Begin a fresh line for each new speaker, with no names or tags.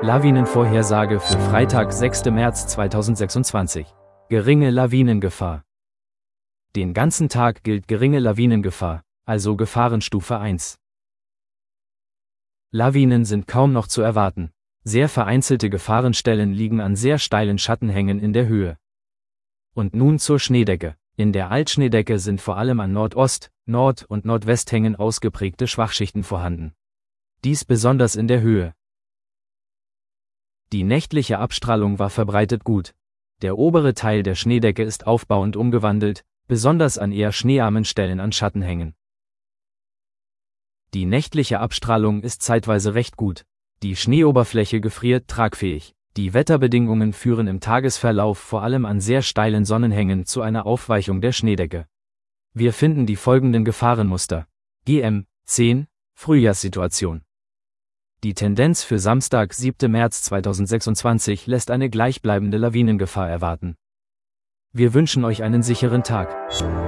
Lawinenvorhersage für Freitag, 6. März 2026. Geringe Lawinengefahr. Den ganzen Tag gilt geringe Lawinengefahr, also Gefahrenstufe 1. Lawinen sind kaum noch zu erwarten. Sehr vereinzelte Gefahrenstellen liegen an sehr steilen Schattenhängen in der Höhe. Und nun zur Schneedecke. In der Altschneedecke sind vor allem an Nordost-, Nord- und Nordwesthängen ausgeprägte Schwachschichten vorhanden. Dies besonders in der Höhe. Die nächtliche Abstrahlung war verbreitet gut. Der obere Teil der Schneedecke ist aufbauend umgewandelt, besonders an eher schneearmen Stellen an Schattenhängen. Die nächtliche Abstrahlung ist zeitweise recht gut. Die Schneeoberfläche gefriert tragfähig. Die Wetterbedingungen führen im Tagesverlauf vor allem an sehr steilen Sonnenhängen zu einer Aufweichung der Schneedecke. Wir finden die folgenden Gefahrenmuster. GM 10 Frühjahrssituation. Die Tendenz für Samstag, 7. März 2026 lässt eine gleichbleibende Lawinengefahr erwarten. Wir wünschen euch einen sicheren Tag.